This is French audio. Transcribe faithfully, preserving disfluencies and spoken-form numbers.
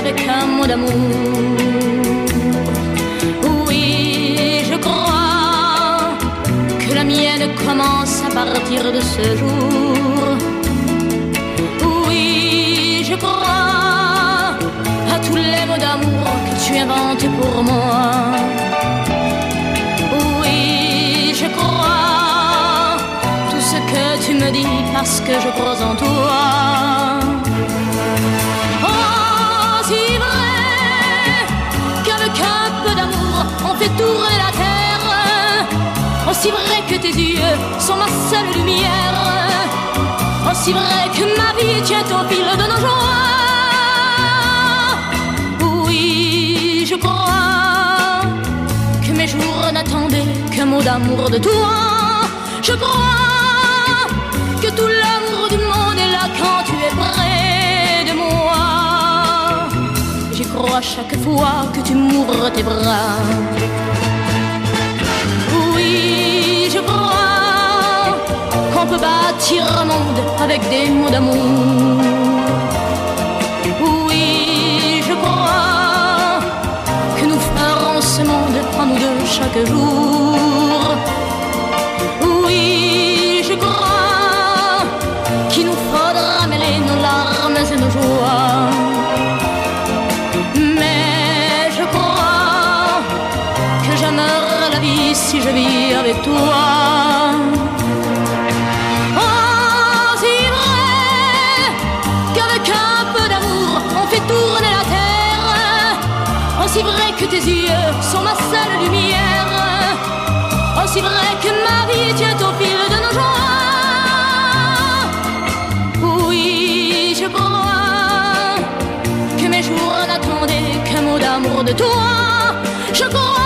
avec un mot d'amour. Oui, je crois que la mienne commence à partir de ce jour. Oui, je crois à tous les mots d'amour que tu inventes pour moi. Oui, je crois tout ce que tu me dis parce que je crois en toi. Oh, si vrai qu'avec un peu d'amour on fait tourner la terre. Aussi vrai que tes yeux sont ma seule lumière. Aussi vrai que ma vie tient au fil de nos joies. Oui, je crois que mes jours n'attendaient qu'un mot d'amour de toi. Je crois que tout l'amour du monde est là quand tu es près de moi. J'y crois chaque fois que tu m'ouvres tes bras. Oui, je crois qu'on peut bâtir un monde avec des mots d'amour. Oui, je crois que nous ferons ce monde en nous deux chaque jour. Oui, je crois qu'il nous faudra mêler nos larmes et nos joies. Mais je crois que j'aimerais la vie si je vis avec toi. Oh, si vrai qu'avec un peu d'amour on fait tourner la terre. Aussi vrai que tes yeux sont ma seule lumière. Aussi vrai que ma vie tient au fil de nos joies. Oui, je crois que mes jours n'attendaient qu'un mot d'amour de toi. Je crois